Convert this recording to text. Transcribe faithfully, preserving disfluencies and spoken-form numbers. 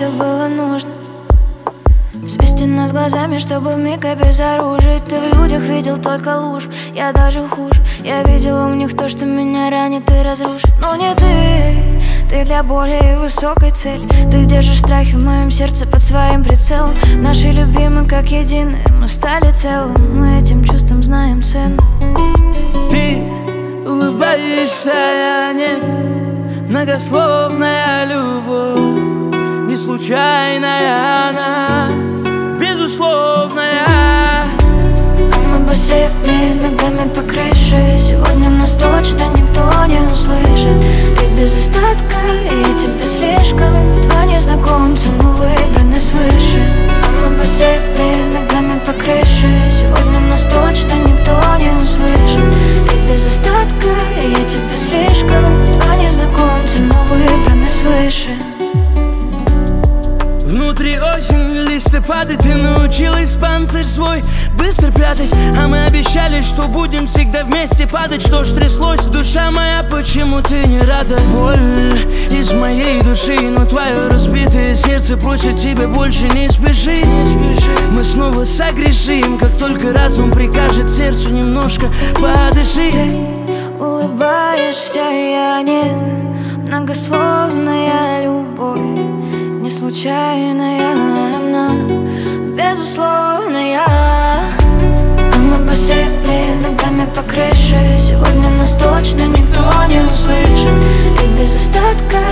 что было нужно. Свести нас глазами, чтобы вмиг обезоружить. Ты в людях видел только ложь, я даже хуже. Я видела в них то, что меня ранит и разрушит. Но не ты, ты для более высокой цели. Ты держишь страхи в моем сердце под своим прицелом. В нашей любви мы как единое, мы стали целым. Мы этим чувством знаем цену. Ты улыбаешься, я нет. Многословная любовь, не случайная она, безусловная. Мы босыми ногами по крыше. Сегодня нас точно никто не услышит. Ты без остатка, и я тебе слишком. Два незнакомца, но выбраны свыше. Мы босыми ногами по крыше. Сегодня нас точно никто не услышит. Ты без остатка, и я тебе слишком. Два незнакомца, но выбраны свыше. Внутри осень, листы падают. Ты научилась панцирь свой быстро прятать. А мы обещали, что будем всегда вместе падать. Что ж тряслось, душа моя, почему ты не рада? Боль из моей души, но твое разбитое сердце просит тебя больше не спеши, не спеши. Мы снова согрешим, как только разум прикажет сердцу немножко подыши. Ты улыбаешься, я нет. Многословная любовь, не случайная она, безусловная. Мы босыми ногами по крыше. Сегодня нас точно никто не услышит. Ты без остатка,